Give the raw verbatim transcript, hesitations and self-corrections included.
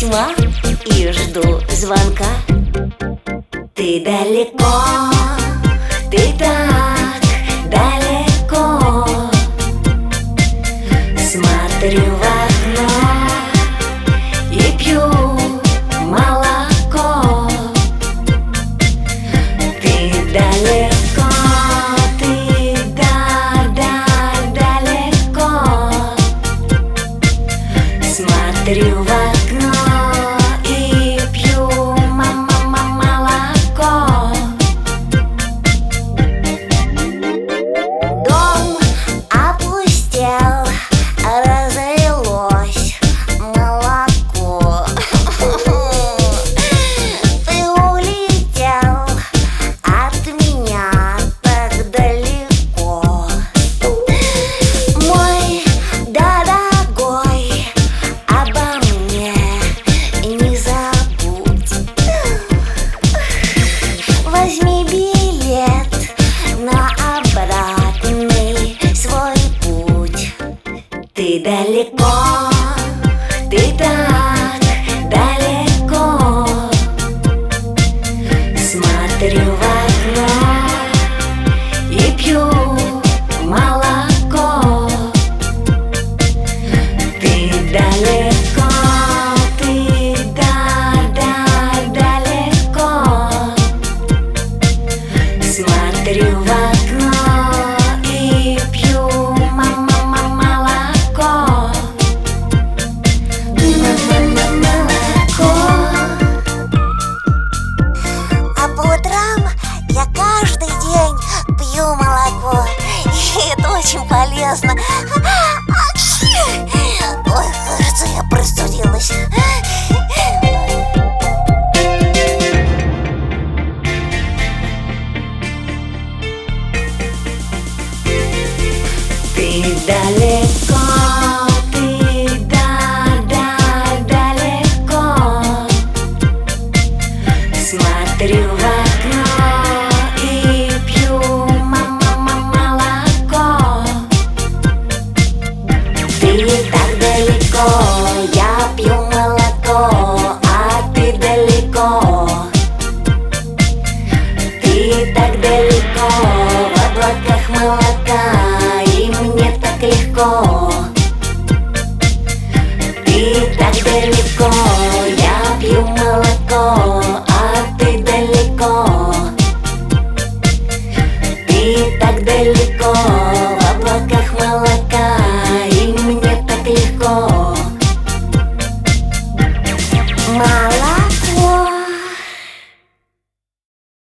письма и жду звонка. Ты далеко, ты так далеко. Смотрю в окно и пью молоко. Ты далеко, ты да-да далеко. Смотрю в окно и пью мама молоко. Дом опустел, разлилось молоко. Ты улетел от меня так далеко. Мой дорогой, обо мне не забудь. Возьми билет на обратный свой путь. Ты далеко, ты так далеко. Смотрю в окно и пью молоко. Ты далеко, ты да-да далеко. Смотрю в окно и пью мама молоко. Молоко. А по утрам я каждый день пью молоко. И это очень полезно. Ой, кажется, я простудилась. Ты далеко, ты да-да далеко. Смотрю в окно и пью мама молоко. Ты так далеко, я пью молоко, а ты далеко. Ты так далеко, в облаках молока, и мне так легко. Ты так далеко, я пью молоко, а ты далеко. Ты так далеко, в